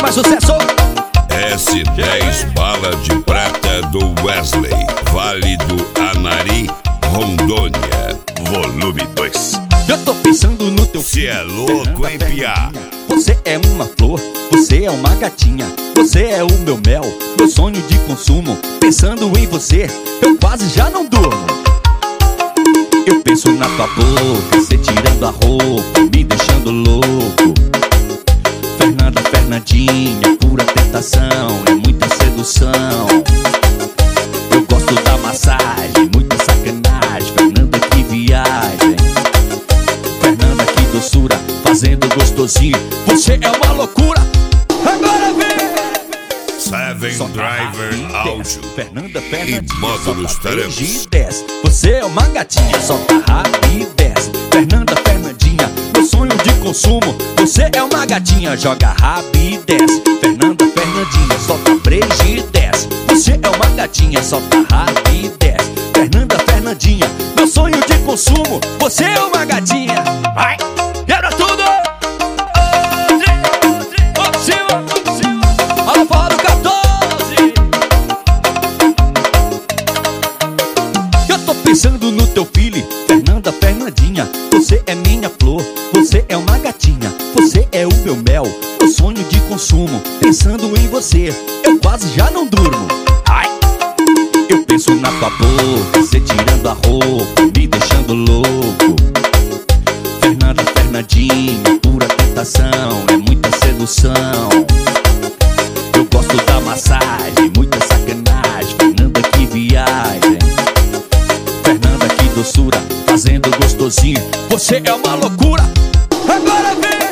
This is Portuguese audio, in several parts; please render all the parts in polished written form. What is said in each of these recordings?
mais sucesso. S10 Bala de Prata do Wesley, Vale do Anari, Rondônia, volume 2. Eu tô pensando no teu Cê é louco, hein, piá? Você é uma flor, você é uma gatinha, você é o meu mel, meu sonho de consumo. Pensando em você, eu quase já não durmo. Eu penso na tua boca, cê tirando a roupa, me deixando louco. Fernanda, Fernandinha, pura tentação, é muita sedução. Eu gosto da massagem, muita sacanagem. Fernanda, que viagem. Fernanda, que doçura, fazendo gostosinho. Você é uma loucura. Agora vem! Seven Driver Áudio Fernanda, e Fernandinha, módulos solta 3 tarâmicos. e 10. Você é uma gatinha, solta rabo e desce. Fernanda, Fernandinha, meu sonho de consumo. Você é uma gatinha, joga rabo e desce. Fernanda, Fernandinha, solta 3 e 10. Você é uma gatinha, solta rabo e desce. Fernanda, Fernandinha, meu sonho de consumo. Você é uma gatinha. Vai, quebra tudo! Alô, fora o 14. Eu tô pensando no teu filho, Fernanda, Fernandinha. Você é minha flor, você é uma gatinha, você é o meu mel, meu sonho de consumo. Pensando em você, eu quase já não durmo. Ai! Eu penso na tua boca, cê tirando a roupa, me deixando louco. Fernanda, Fernandinha, pura tentação, é muita sedução. Eu gosto da massagem, muita sacanagem. Fernanda, que viagem. Fernanda, que doçura, fazendo gostosinho. Você é uma loucura. Agora vem!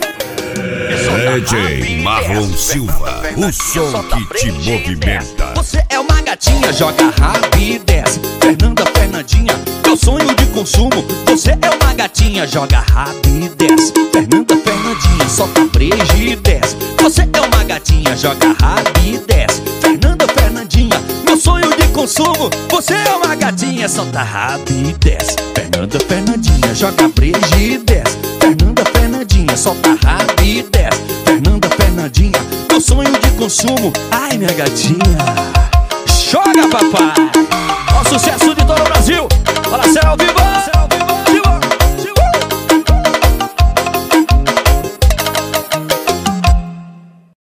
DJ Marlon Silva, o som que te movimenta. Você é uma gatinha, joga rabo e desce. Fernanda, Fernandinha, meu sonho de consumo. Você é uma gatinha, joga rabo e desce. Fernanda, Fernandinha, solta 3 e 10. Você é uma gatinha, joga rabo e desce. Fernanda, Fernandinha, meu sonho de consumo. Você é uma gatinha, solta rabo e desce. Fernanda, Fernandinha, joga 3 e 10. Fernanda, Fernandinha, solta rabo e desce. Fernanda, Fernandinha, meu sonho de consumo. Ai, minha gatinha, joga, papai. Ó, sucesso de todo o Brasil. Fala, céu, viva!